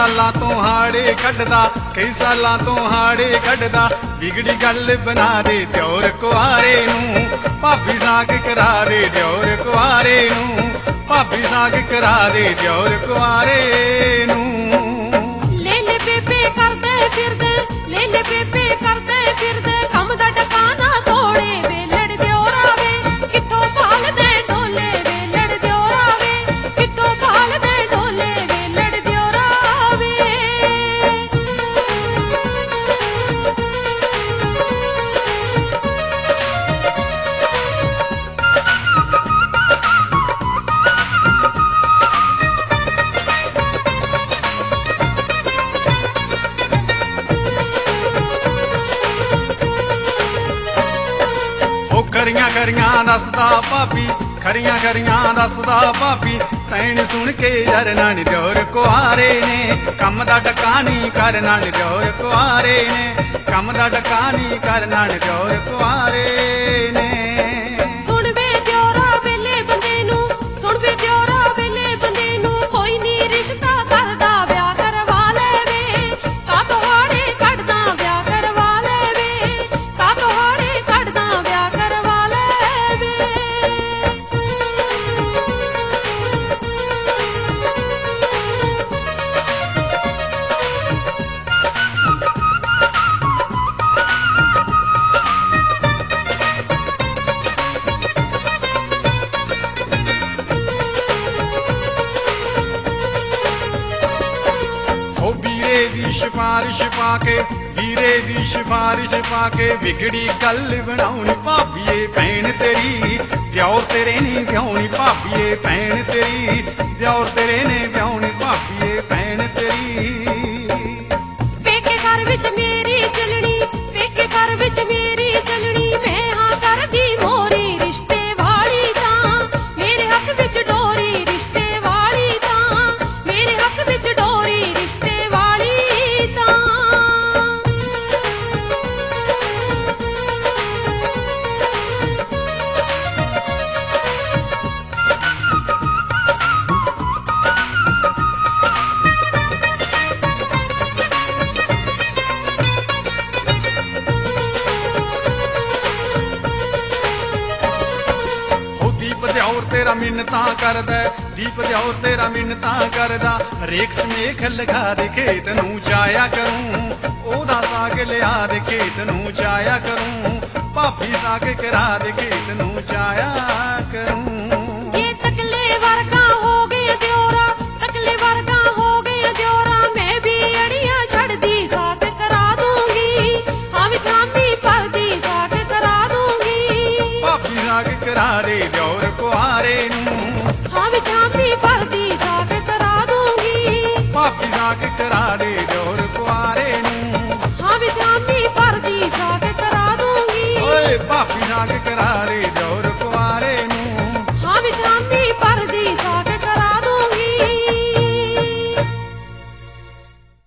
सालां तो हाड़े कढदा, कई सालां तो हाड़े कढदा। बिगड़ी गल बना दे दियोर कुआरे नूं, भाभी साग करा दे दियोर कुआरे नूं, भाभी साग करा दे दियोर कुआरे नूं। ले ले बेबे करदे फिरदे, ले ले बेबे करदे फिरदे, कम दा टकाना तोड़े वे लड़ दियोरा वे, कित्थों भाल दे ढोले वे लड़ दियोरा वे, कित्थों भाल दे ढोले वे लड़ दियोरा वे। खरियां खरियां दसदा भाभी, खरियां खरियां दसदा भाभी। भैन सुन के जरना नी दियोर कुआरे ने, कम दा टकानी करना नी दियोर कुआरे ने, कम दा टकानी करना नी दियोर कुआरे ने। सुन वे दियोरा वेले बंदे नूं, सुन वे दियोरा वेले बंदे नूं, कोई नी रिश्ता करदा ब्याह करवा ले वे, कातों हाड़े कढदा ब्याह करवा ले वे, कातों हाड़े कढदा ब्याह करवा ले वे। वीरे दी सिफारिश पाके, वीरे दी सिफारिश पाके, बिगड़ी गल बनाउनी भाभीए भैन तेरी, दियोर तेरे ने ब्याहुनी भाभीए भैन तेरी, दियोर तेरे ने ब्याहुनी भाभीए भैन तेरी। पेके घर विच मेरी चलनी, पेके घर विच मेरी चलनी, मैं हां करदी मोरी रिश्ते वाली तां, मेरे हत्थ विच डोरी रिश्ते वाली तां, मेरे हत्थ विच डोरी रिश्ते वाली तां। दियोर तेरा मिन्नतां करदा, दीप दियोर तेरा मिन्नतां करदा। रेख मेख लगा दे खेत नूं जाया करूं, ओदा साग लिया दे खेत नूं जाया करूं, भाभी साग करा दे खेत नूं जाया करूं। ये तकले वर्गा हो गए दियोरा, तकले वर्गा हो गए दियोरा, मैं भी अड़ियां छड़दी साथ करा दूंगी, हाँ भी छामी परदी साथ करा दूंगी, भाभी साग करा दे दियोर कुआरे नूं, हाँ भी छामी परदी साथ करा दूंगी, भाभी साग करा दे दियोर कुआरे नूं, हाँ भी छामी परदी साथ करा दूंगी। ओए भाभी साग करा